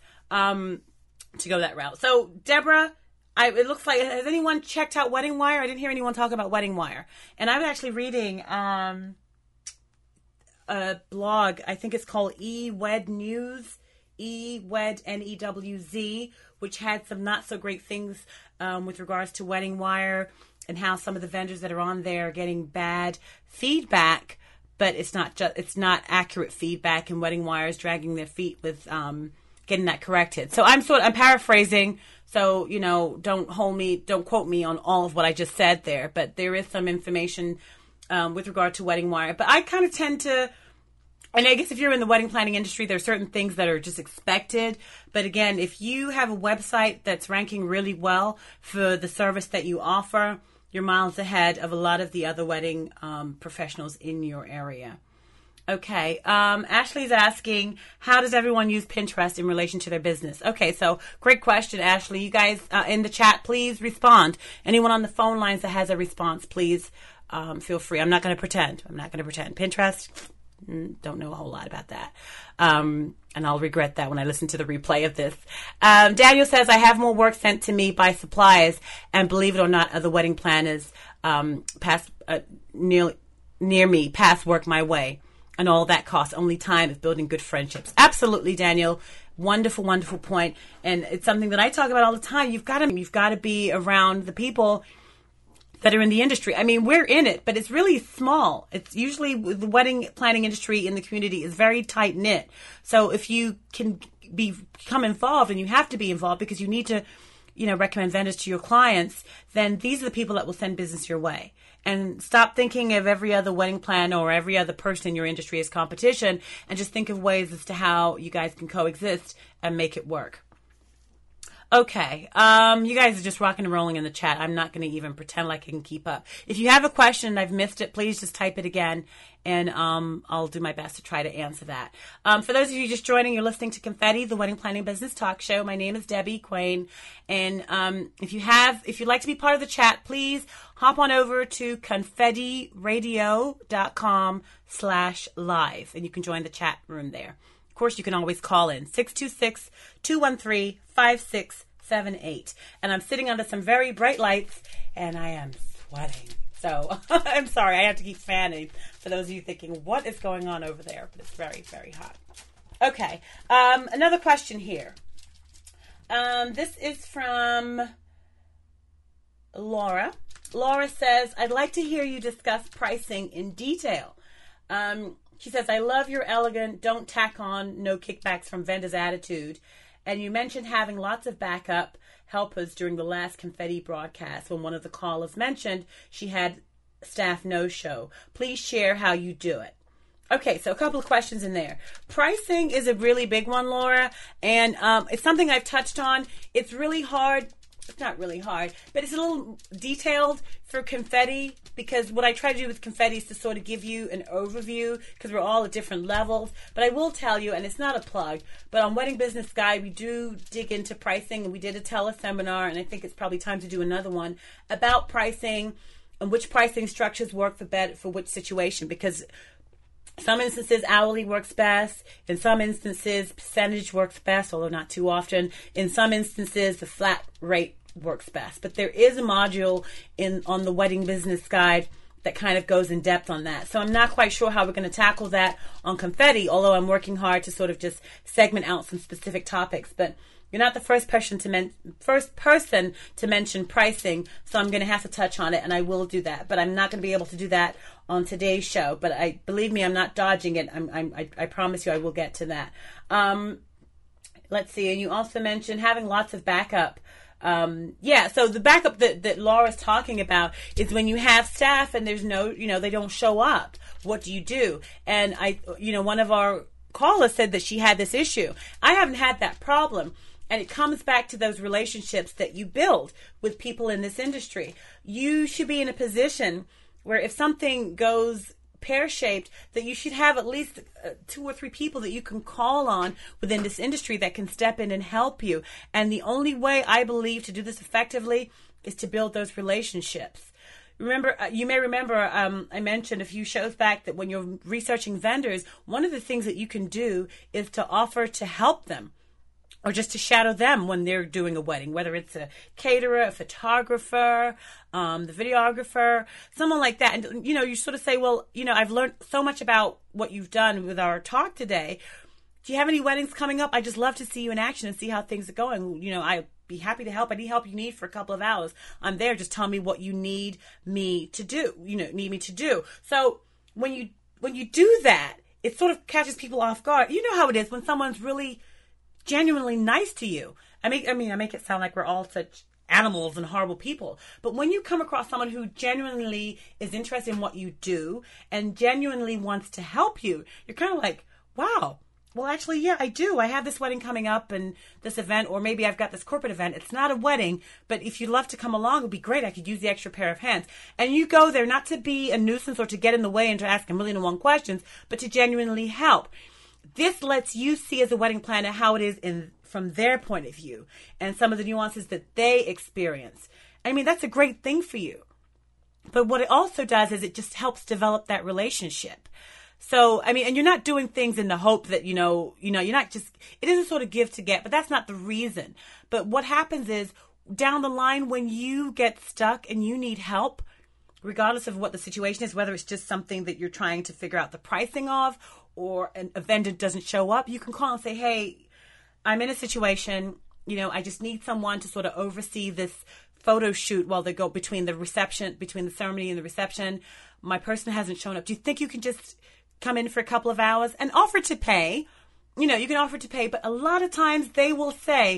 to go that route. So, Deborah, it looks like, has anyone checked out Wedding Wire? I didn't hear anyone talk about Wedding Wire. And I'm actually reading a blog, I think it's called eWed News, eWed, N-E-W-Z, which had some not so great things with regards to Wedding Wire and how some of the vendors that are on there are getting bad feedback. But it's not accurate feedback, and Wedding Wire is dragging their feet with getting that corrected. So I'm paraphrasing. So don't quote me on all of what I just said there. But there is some information with regard to Wedding Wire. But I kind of tend to, and I guess if you're in the wedding planning industry, there are certain things that are just expected. But again, if you have a website that's ranking really well for the service that you offer, you're miles ahead of a lot of the other wedding professionals in your area. Okay. Ashley's asking, how does everyone use Pinterest in relation to their business? Okay, so great question, Ashley. You guys in the chat, please respond. Anyone on the phone lines that has a response, please feel free. I'm not going to pretend. Pinterest, don't know a whole lot about that. And I'll regret that when I listen to the replay of this. Daniel says, I have more work sent to me by suppliers, and believe it or not, other wedding planners near me pass work my way, and all that costs only time of building good friendships. Absolutely, Daniel. Wonderful, wonderful point. And it's something that I talk about all the time. You've got to be around the people that are in the industry. We're in it, but it's really small. It's usually the wedding planning industry in the community is very tight knit. So if you can become involved, and you have to be involved because you need to recommend vendors to your clients, then these are the people that will send business your way. And stop thinking of every other wedding planner or every other person in your industry as competition, and just think of ways as to how you guys can coexist and make it work. Okay, you guys are just rocking and rolling in the chat. I'm not going to even pretend like I can keep up. If you have a question and I've missed it, please just type it again, and I'll do my best to try to answer that. For those of you just joining, you're listening to Confetti, the Wedding Planning Business Talk Show. My name is Debbie Quain, and if you'd like to be part of the chat, please hop on over to confettiradio.com/live, and you can join the chat room there. Of course, you can always call in 626-213-5678. And I'm sitting under some very bright lights, and I am sweating. So I'm sorry, I have to keep fanning for those of you thinking, what is going on over there? But it's very, very hot. Okay, another question here. This is from Laura. Laura says, I'd like to hear you discuss pricing in detail. She says, I love your elegant, don't tack on, no kickbacks from vendors attitude. And you mentioned having lots of backup helpers during the last Confetti broadcast when one of the callers mentioned she had staff no-show. Please share how you do it. Okay, so a couple of questions in there. Pricing is a really big one, Laura, and it's something I've touched on. It's really hard. It's not really hard, but it's a little detailed for Confetti, because what I try to do with Confetti is to sort of give you an overview, because we're all at different levels. But I will tell you, and it's not a plug, but on Wedding Business Guide, we do dig into pricing, and we did a teleseminar, and I think it's probably time to do another one about pricing and which pricing structures work for which situation, because some instances, hourly works best. In some instances, percentage works best, although not too often. In some instances, the flat rate works best. But there is a module on the Wedding Business Guide that kind of goes in depth on that. So I'm not quite sure how we're going to tackle that on Confetti, although I'm working hard to sort of just segment out some specific topics. But you're not the first person to mention pricing, so I'm going to have to touch on it, and I will do that. But I'm not going to be able to do that on today's show. But believe me, I'm not dodging it. I promise you, I will get to that. Let's see. And you also mentioned having lots of backup. So the backup that Laura's talking about is when you have staff and there's no, they don't show up. What do you do? And one of our callers said that she had this issue. I haven't had that problem. And it comes back to those relationships that you build with people in this industry. You should be in a position where if something goes pear-shaped, that you should have at least 2 or 3 people that you can call on within this industry that can step in and help you. And the only way, I believe, to do this effectively is to build those relationships. You may remember I mentioned a few shows back that when you're researching vendors, one of the things that you can do is to offer to help them, or just to shadow them when they're doing a wedding, whether it's a caterer, a photographer, the videographer, someone like that. And, you sort of say, well, I've learned so much about what you've done with our talk today. Do you have any weddings coming up? I just love to see you in action and see how things are going. I'd be happy to help. Any help you need for a couple of hours, I'm there. Just tell me what you need me to do. So when you do that, it sort of catches people off guard. You know how it is when someone's really genuinely nice to you. I make it sound like we're all such animals and horrible people. But when you come across someone who genuinely is interested in what you do and genuinely wants to help you, you're kind of like, wow, well, actually, yeah, I do. I have this wedding coming up and this event, or maybe I've got this corporate event. It's not a wedding, but if you'd love to come along, it would be great. I could use the extra pair of hands. And you go there not to be a nuisance or to get in the way and to ask 1,000,001 questions, but to genuinely help. This lets you see as a wedding planner how it is from their point of view and some of the nuances that they experience. That's a great thing for you. But what it also does is it just helps develop that relationship. So, and you're not doing things in the hope that, you're not just, it isn't sort of give to get, but that's not the reason. But what happens is down the line when you get stuck and you need help, regardless of what the situation is, whether it's just something that you're trying to figure out the pricing of, or a vendor doesn't show up, you can call and say, hey, I'm in a situation, I just need someone to sort of oversee this photo shoot while they go between the ceremony and the reception. My person hasn't shown up. Do you think you can just come in for a couple of hours and offer to pay? You can offer to pay, but a lot of times they will say,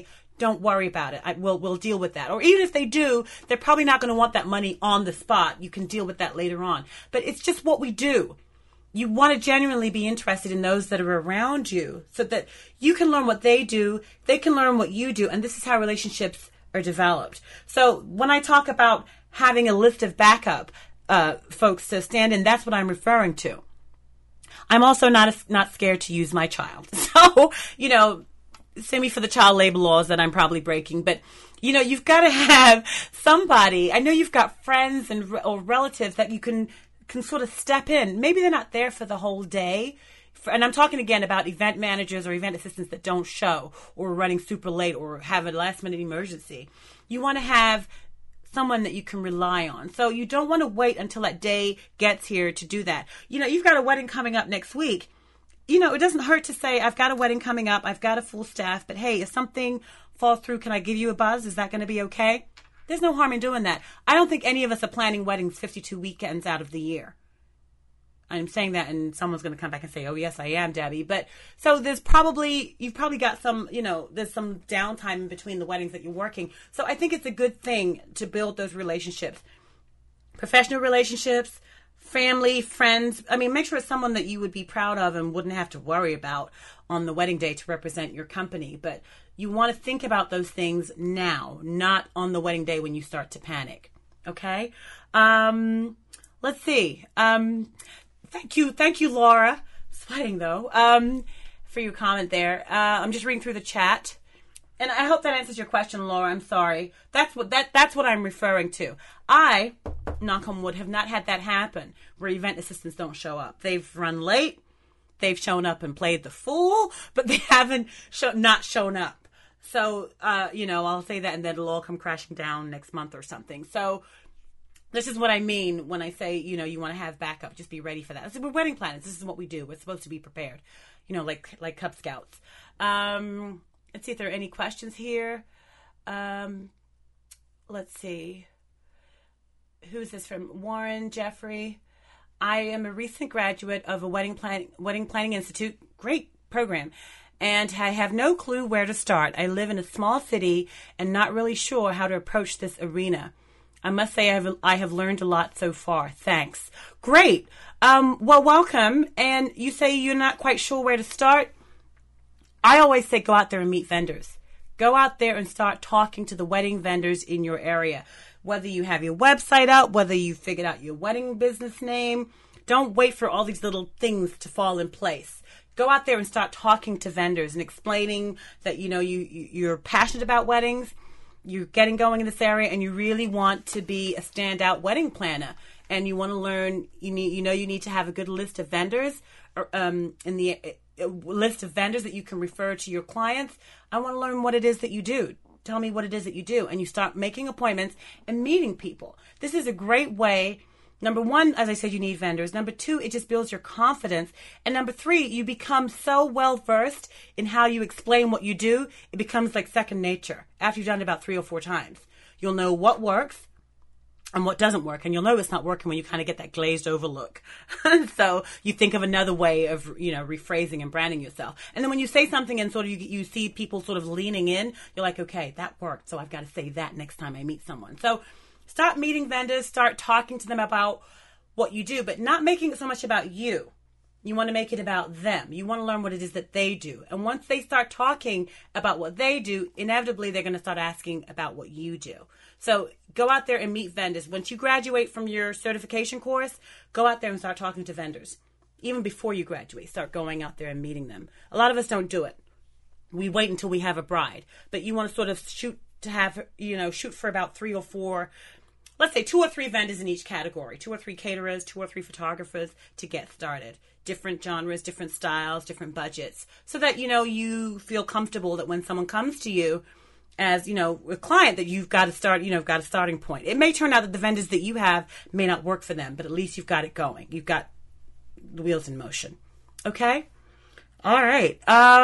don't worry about it. We'll deal with that. Or even if they do, they're probably not going to want that money on the spot. You can deal with that later on. But it's just what we do. You want to genuinely be interested in those that are around you so that you can learn what they do, they can learn what you do, and this is how relationships are developed. So when I talk about having a list of backup folks to stand in, that's what I'm referring to. I'm also not scared to use my child. So, sue me for the child labor laws that I'm probably breaking, but you've got to have somebody. I know you've got friends or relatives that you can sort of step in. Maybe they're not there for the whole day. And I'm talking again about event managers or event assistants that don't show or are running super late or have a last minute emergency. You want to have someone that you can rely on. So you don't want to wait until that day gets here to do that. You've got a wedding coming up next week. It doesn't hurt to say, I've got a wedding coming up. I've got a full staff, but hey, if something falls through, can I give you a buzz? Is that going to be okay? There's no harm in doing that. I don't think any of us are planning weddings 52 weekends out of the year. I'm saying that and someone's going to come back and say, oh, yes, I am, Debbie. But so you've probably got some, there's some downtime in between the weddings that you're working. So I think it's a good thing to build those relationships, professional relationships, family, friends. I mean, make sure it's someone that you would be proud of and wouldn't have to worry about on the wedding day to represent your company. But you want to think about those things now, not on the wedding day when you start to panic. Okay? Let's see. Thank you, Laura. Sweating though. For your comment there. I'm just reading through the chat, and I hope that answers your question, Laura. I'm sorry. That's what I'm referring to. I, knock on wood, have not had that happen where event assistants don't show up. They've run late. They've shown up and played the fool, but they haven't not shown up. So, I'll say that and then it'll all come crashing down next month or something. So this is what I mean when I say, you want to have backup. Just be ready for that. So we're wedding planners. This is what we do. We're supposed to be prepared, like Cub Scouts. Let's see if there are any questions here. Let's see. Who's this from? Warren Jeffrey. I am a recent graduate of a wedding planning institute. Great program. And I have no clue where to start. I live in a small city and not really sure how to approach this arena. I must say I have learned a lot so far. Thanks. Great. Well, welcome. And you say you're not quite sure where to start. I always say go out there and meet vendors. Go out there and start talking to the wedding vendors in your area. Whether you have your website out, whether you figured out your wedding business name, don't wait for all these little things to fall in place. Go out there and start talking to vendors and explaining that, you're passionate about weddings, you're getting going in this area, and you really want to be a standout wedding planner. And you want to learn, you need to have a good list of vendors, list of vendors that you can refer to your clients. I want to learn what it is that you do. Tell me what it is that you do. And you start making appointments and meeting people. This is a great way. Number one, as I said, you need vendors. Number two, it just builds your confidence. And number three, you become so well versed in how you explain what you do, it becomes like second nature. After you've done it about 3 or 4 times, you'll know what works and what doesn't work. And you'll know it's not working when you kind of get that glazed over look. So you think of another way of, rephrasing and branding yourself. And then when you say something and sort of you see people sort of leaning in, you're like, okay, that worked. So I've got to say that next time I meet someone. So start meeting vendors, start talking to them about what you do, but not making it so much about you. You want to make it about them. You want to learn what it is that they do. And once they start talking about what they do, inevitably they're going to start asking about what you do. So go out there and meet vendors. Once you graduate from your certification course, go out there and start talking to vendors. Even before you graduate, start going out there and meeting them. A lot of us don't do it. We wait until we have a bride. But you want to sort of shoot for about 3 or 4, let's say 2 or 3 vendors in each category, 2 or 3 caterers, 2 or 3 photographers to get started. Different genres, different styles, different budgets, so that, you feel comfortable that when someone comes to you as, a client, that you've got to start, got a starting point. It may turn out that the vendors that you have may not work for them, but at least you've got it going. You've got the wheels in motion. Okay? All right.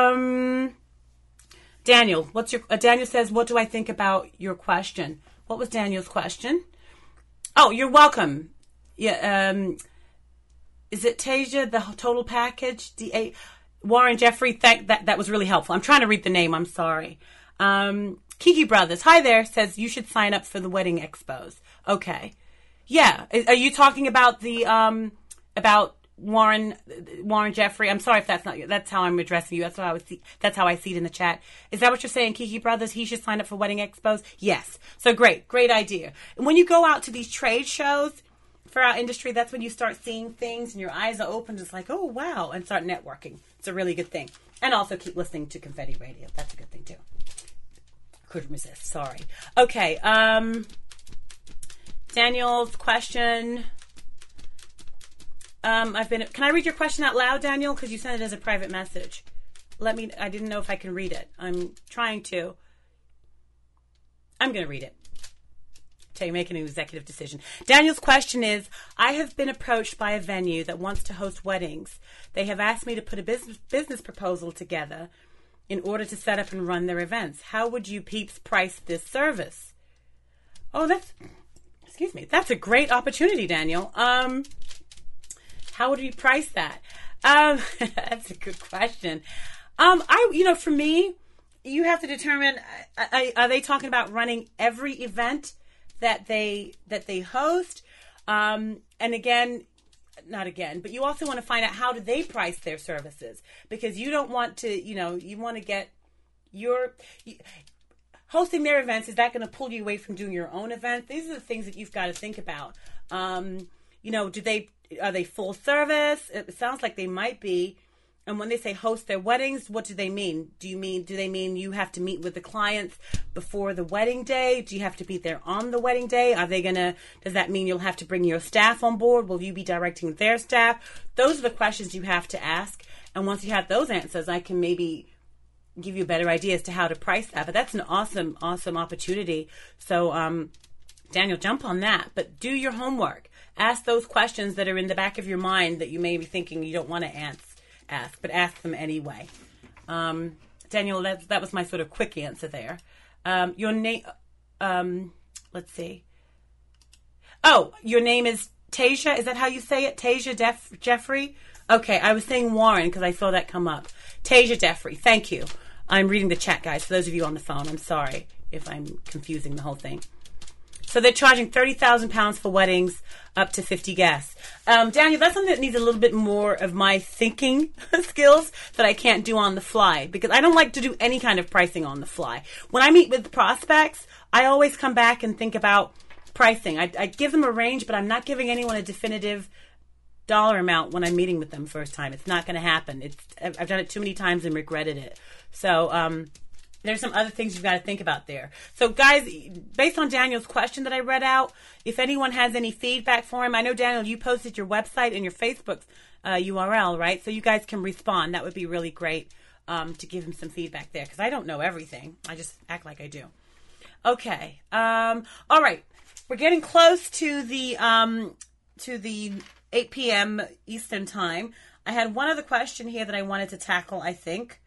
Daniel, Daniel says, what do I think about your question? What was Daniel's question? Oh, you're welcome. Yeah. Is it Tasia, the total package? Warren Jeffrey, that was really helpful. I'm trying to read the name. I'm sorry. Kiki Brothers, hi there, says you should sign up for the wedding expos. Okay. Yeah. Are you talking about the, about Warren Jeffrey? I'm sorry if that's how I'm addressing you. That's how I see it in the chat. Is that what you're saying, Kiki Brothers? He should sign up for wedding expos? Yes. So great idea. And when you go out to these trade shows for our industry, that's when you start seeing things and your eyes are open, just like, oh, wow, and start networking. It's a really good thing. And also keep listening to Confetti Radio. That's a good thing, too. Couldn't resist. Sorry. Okay. Daniel's question. Can I read your question out loud, Daniel? Because you sent it as a private message. I didn't know if I can read it. I'm trying to. I'm going to read it. You make an executive decision. Daniel's question is, I have been approached by a venue that wants to host weddings. They have asked me to put a business proposal together in order to set up and run their events. How would you peeps price this service? Oh, that's a great opportunity, Daniel. How would we price that? That's a good question. For me, you have to determine, are they talking about running every event that they host? And but you also want to find out, how do they price their services? Because you don't want to, you want to get hosting their events. Is that going to pull you away from doing your own event? These are the things that you've got to think about. Are they full service? It sounds like they might be. And when they say host their weddings, what do they mean? Do they mean you have to meet with the clients before the wedding day? Do you have to be there on the wedding day? Does that mean you'll have to bring your staff on board? Will you be directing their staff? Those are the questions you have to ask. And once you have those answers, I can maybe give you a better idea as to how to price that. But that's an awesome, awesome opportunity. So, Daniel, jump on that. But do your homework. Ask those questions that are in the back of your mind that you may be thinking you don't want to ask, but ask them anyway. Daniel, that was my sort of quick answer there. Your name, let's see. Oh, your name is Tasia. Is that how you say it? Tasia Jeffrey? Okay, I was saying Warren because I saw that come up. Tasia Jeffrey, thank you. I'm reading the chat, guys. For those of you on the phone, I'm sorry if I'm confusing the whole thing. So they're charging £30,000 for weddings up to 50 guests. Daniel, that's something that needs a little bit more of my thinking skills that I can't do on the fly, because I don't like to do any kind of pricing on the fly. When I meet with prospects, I always come back and think about pricing. I give them a range, but I'm not giving anyone a definitive dollar amount when I'm meeting with them first time. It's not going to happen. I've done it too many times and regretted it. So, there's some other things you've got to think about there. So, guys, based on Daniel's question that I read out, if anyone has any feedback for him, I know, Daniel, you posted your website and your Facebook URL, right? So you guys can respond. That would be really great to give him some feedback there, because I don't know everything. I just act like I do. Okay. All right. We're getting close to the 8 p.m. Eastern time. I had one other question here that I wanted to tackle, I think.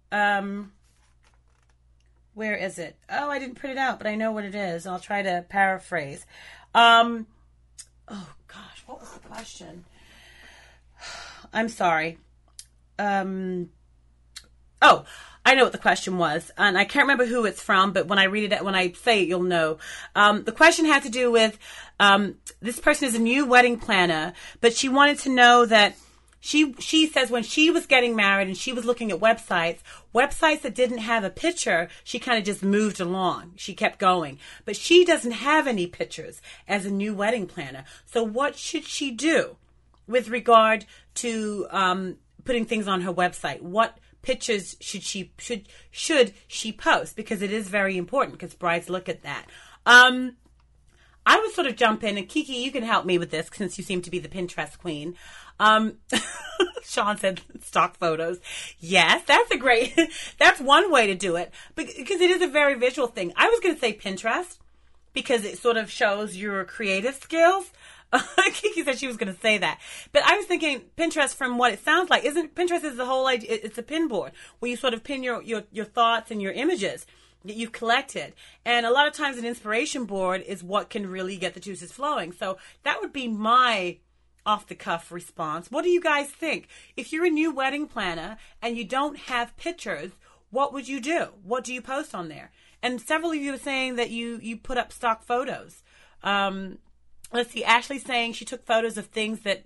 Where is it? Oh, I didn't print it out, but I know what it is. I'll try to paraphrase. Oh, gosh, what was the question? I'm sorry. Oh, I know what the question was, and I can't remember who it's from, but when I read it, when I say it, you'll know. The question had to do with, this person is a new wedding planner, but she wanted to know that she says when she was getting married and she was looking at websites that didn't have a picture, she kind of just moved along. She kept going. But she doesn't have any pictures as a new wedding planner. So what should she do with regard to putting things on her website? What pictures should she post? Because it is very important, because brides look at that. I would sort of jump in, and Kiki, you can help me with this since you seem to be the Pinterest queen. Sean said stock photos. Yes, that's one way to do it, because it is a very visual thing. I was going to say Pinterest because it sort of shows your creative skills. Kiki said she was going to say that, but I was thinking Pinterest from what it sounds like. Pinterest is the whole idea. It's a pin board where you sort of pin your thoughts and your images that you've collected. And a lot of times an inspiration board is what can really get the juices flowing. So that would be my off-the-cuff response. What do you guys think? If you're a new wedding planner and you don't have pictures, what would you do? What do you post on there? And several of you are saying that you put up stock photos. Let's see, Ashley's saying she took photos of things that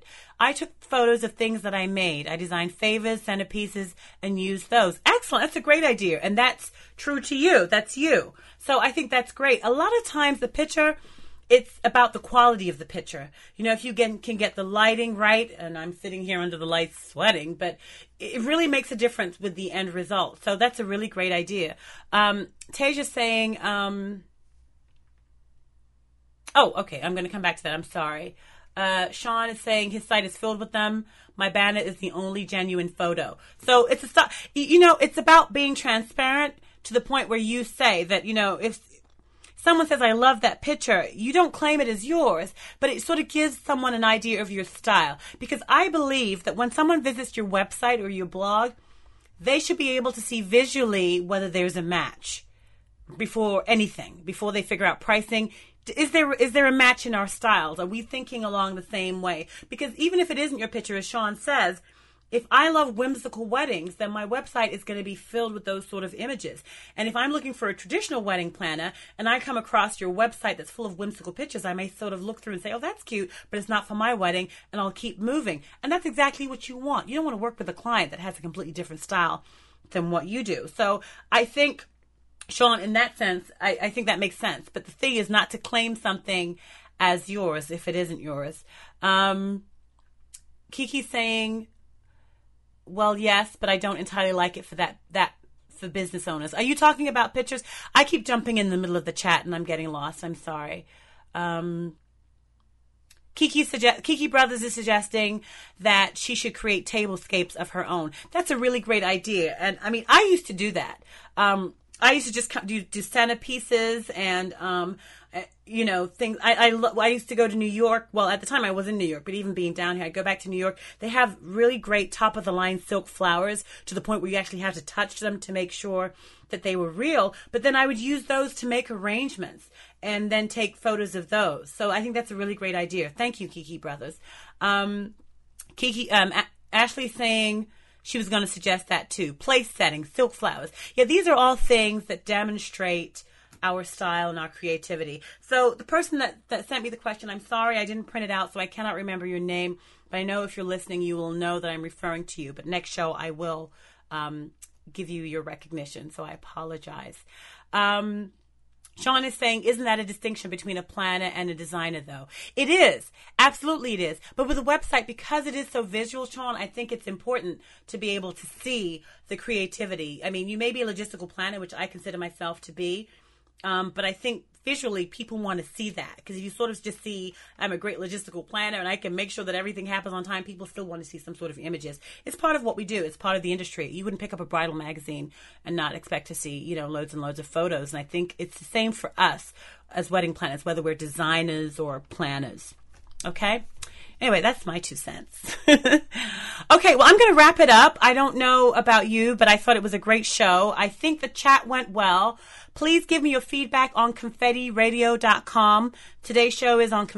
I made. I designed favors, centerpieces, and used those. Excellent. That's a great idea. And that's true to you. That's you. So I think that's great. A lot of times the picture, it's about the quality of the picture. You know, if you can get the lighting right, and I'm sitting here under the lights sweating, but it really makes a difference with the end result. So that's a really great idea. Taja's saying, oh, okay. I'm going to come back to that. I'm sorry. Sean is saying his site is filled with them. My banner is the only genuine photo. So it's it's about being transparent to the point where you say that, if someone says, I love that picture, you don't claim it as yours, but it sort of gives someone an idea of your style. Because I believe that when someone visits your website or your blog, they should be able to see visually whether there's a match before they figure out pricing. Is there a match in our styles? Are we thinking along the same way? Because even if it isn't your picture, as Sean says, if I love whimsical weddings, then my website is going to be filled with those sort of images. And if I'm looking for a traditional wedding planner and I come across your website that's full of whimsical pictures, I may sort of look through and say, oh, that's cute, but it's not for my wedding, and I'll keep moving. And that's exactly what you want. You don't want to work with a client that has a completely different style than what you do. So I think, Sean, in that sense, I think that makes sense. But the thing is not to claim something as yours if it isn't yours. Kiki's saying, well, yes, but I don't entirely like it for that for business owners. Are you talking about pictures? I keep jumping in the middle of the chat and I'm getting lost. I'm sorry. Kiki Brothers is suggesting that she should create tablescapes of her own. That's a really great idea. And I mean, I used to do that. I used to just do centerpieces and, things. I used to go to New York. Well, at the time I was in New York, but even being down here, I go back to New York. They have really great top of the line silk flowers to the point where you actually have to touch them to make sure that they were real. But then I would use those to make arrangements and then take photos of those. So I think that's a really great idea. Thank you, Kiki Brothers. Ashley's saying she was going to suggest that too. Place setting, silk flowers. Yeah, these are all things that demonstrate our style and our creativity. So the person that sent me the question, I'm sorry I didn't print it out, so I cannot remember your name, but I know if you're listening, you will know that I'm referring to you. But next show, I will give you your recognition, so I apologize. Sean is saying, isn't that a distinction between a planner and a designer, though? It is. Absolutely it is. But with a website, because it is so visual, Sean, I think it's important to be able to see the creativity. I mean, you may be a logistical planner, which I consider myself to be, but I think visually people want to see that. Because if you sort of just see, I'm a great logistical planner and I can make sure that everything happens on time, people still want to see some sort of images. It's part of what we do. It's part of the industry. You wouldn't pick up a bridal magazine and not expect to see, loads and loads of photos. And I think it's the same for us as wedding planners, whether we're designers or planners. Okay? Anyway, that's my 2 cents. Okay, well, I'm going to wrap it up. I don't know about you, but I thought it was a great show. I think the chat went well. Please give me your feedback on ConfettiRadio.com. Today's show is on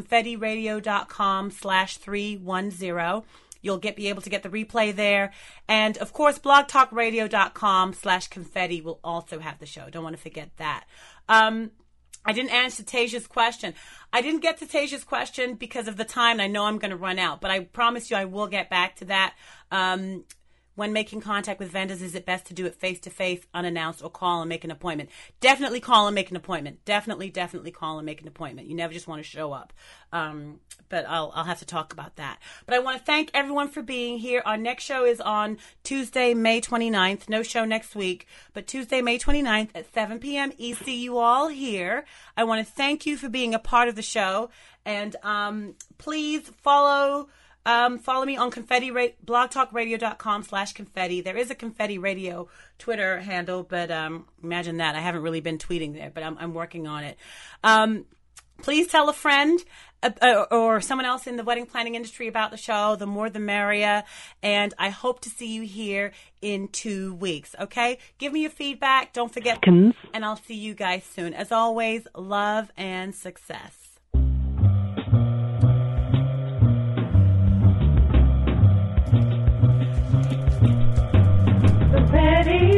ConfettiRadio.com/310. You'll be able to get the replay there. And, of course, BlogTalkRadio.com/confetti will also have the show. Don't want to forget that. I didn't answer Tasia's question. I didn't get to Tasia's question because of the time, and I know I'm going to run out. But I promise you I will get back to that. When making contact with vendors, is it best to do it face-to-face, unannounced, or call and make an appointment? Definitely call and make an appointment. Definitely call and make an appointment. You never just want to show up. But I'll have to talk about that. But I want to thank everyone for being here. Our next show is on Tuesday, May 29th. No show next week, but Tuesday, May 29th at 7 p.m. See you all here. I want to thank you for being a part of the show. And please follow me on blogtalkradio.com/confetti. There is a Confetti Radio Twitter handle, but imagine that. I haven't really been tweeting there, but I'm working on it. Please tell a friend or someone else in the wedding planning industry about the show. The more the merrier. And I hope to see you here in 2 weeks. Okay? Give me your feedback. Don't forget. And I'll see you guys soon. As always, love and success. Confetti